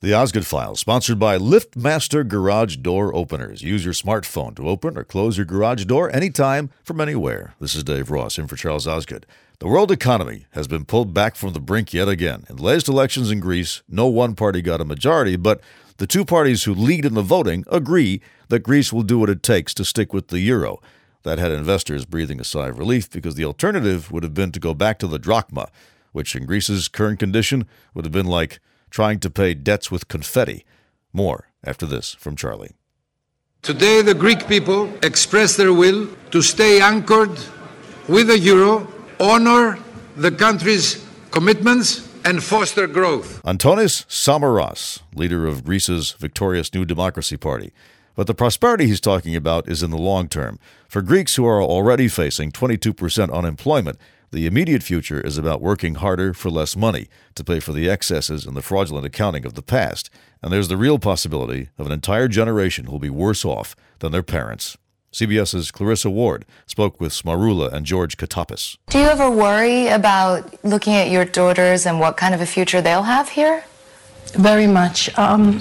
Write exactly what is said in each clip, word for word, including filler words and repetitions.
The Osgood File, sponsored by LiftMaster Garage Door Openers. Use your smartphone to open or close your garage door anytime from anywhere. This is Dave Ross, in for Charles Osgood. The world economy has been pulled back from the brink yet again. In the latest elections in Greece, no one party got a majority, but the two parties who lead in the voting agree that Greece will do what it takes to stick with the euro. That had investors breathing a sigh of relief because the alternative would have been to go back to the drachma, which in Greece's current condition would have been like trying to pay debts with confetti. More after this from Charlie. Today, the Greek people express their will to stay anchored with the euro, honor the country's commitments, and foster growth. Antonis Samaras, leader of Greece's victorious New Democracy Party. But the prosperity he's talking about is in the long term. For Greeks who are already facing twenty-two percent unemployment, the immediate future is about working harder for less money to pay for the excesses and the fraudulent accounting of the past. And there's the real possibility of an entire generation who will be worse off than their parents. CBS's Clarissa Ward spoke with Smarula and George Katopis. Do you ever worry about looking at your daughters and what kind of a future they'll have here? Very much. Um,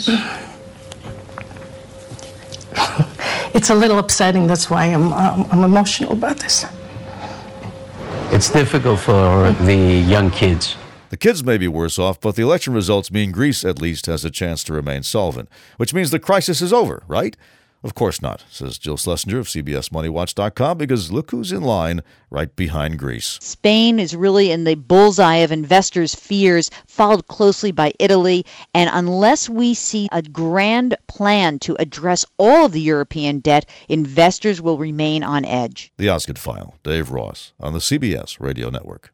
it's a little upsetting. That's why I'm, um, I'm emotional about this. It's difficult for the young kids. The kids may be worse off, but the election results mean Greece at least has a chance to remain solvent, which means the crisis is over, right? Of course not, says Jill Schlesinger of C B S Money Watch dot com, because look who's in line right behind Greece. Spain is really in the bullseye of investors' fears, followed closely by Italy. And unless we see a grand plan to address all of the European debt, investors will remain on edge. The Osgood File, Dave Ross, on the C B S Radio Network.